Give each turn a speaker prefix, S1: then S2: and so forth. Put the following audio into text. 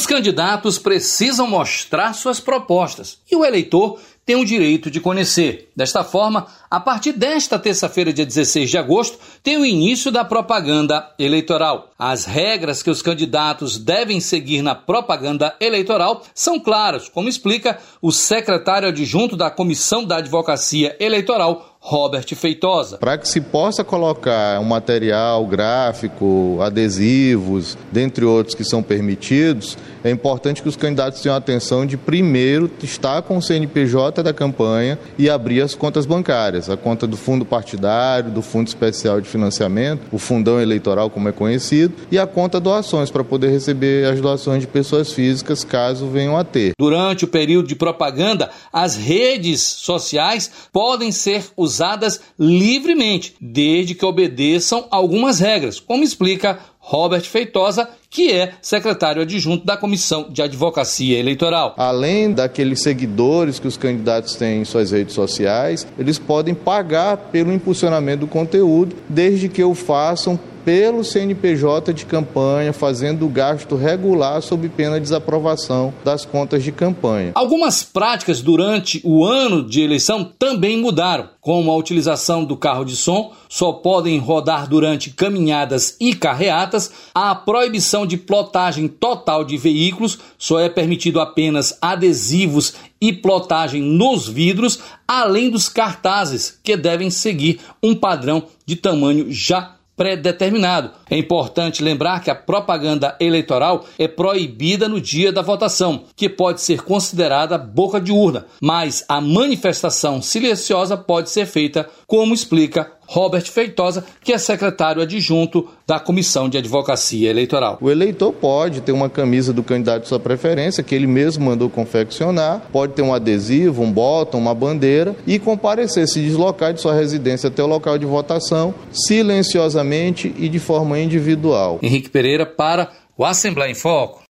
S1: candidatos precisam mostrar suas propostas e o eleitor tem o direito de conhecer. Desta forma, a partir desta terça-feira, dia 16 de agosto, tem o início da propaganda eleitoral. As regras que os candidatos devem seguir na propaganda eleitoral são claras, como explica o secretário adjunto da Comissão da Advocacia Eleitoral, Robert Feitosa.
S2: Para que se possa colocar um material gráfico, adesivos, dentre outros que são permitidos, é importante que os candidatos tenham atenção de primeiro estar com o CNPJ da campanha e abrir as contas bancárias, a conta do fundo partidário, do fundo especial de financiamento, o fundão eleitoral como é conhecido, e a conta doações para poder receber as doações de pessoas físicas caso venham a ter.
S1: Durante o período de propaganda, as redes sociais podem ser usadas livremente, desde que obedeçam algumas regras, como explica Robert Feitosa, que é secretário adjunto da Comissão de Advocacia Eleitoral.
S2: Além daqueles seguidores que os candidatos têm em suas redes sociais, eles podem pagar pelo impulsionamento do conteúdo, desde que o façam pelo CNPJ de campanha, fazendo o gasto regular sob pena de desaprovação das contas de campanha.
S1: Algumas práticas durante o ano de eleição também mudaram, como a utilização do carro de som, só podem rodar durante caminhadas e carreatas, a proibição de plotagem total de veículos, só é permitido apenas adesivos e plotagem nos vidros, além dos cartazes, que devem seguir um padrão de tamanho já pré-determinado. É importante lembrar que a propaganda eleitoral é proibida no dia da votação, que pode ser considerada boca de urna, mas a manifestação silenciosa pode ser feita, como explica Robert Feitosa, que é secretário adjunto da Comissão de Advocacia Eleitoral.
S2: O eleitor pode ter uma camisa do candidato de sua preferência, que ele mesmo mandou confeccionar, pode ter um adesivo, um botão, uma bandeira e comparecer, se deslocar de sua residência até o local de votação, silenciosamente e de forma individual.
S1: Henrique Pereira para o Assembleia em Foco.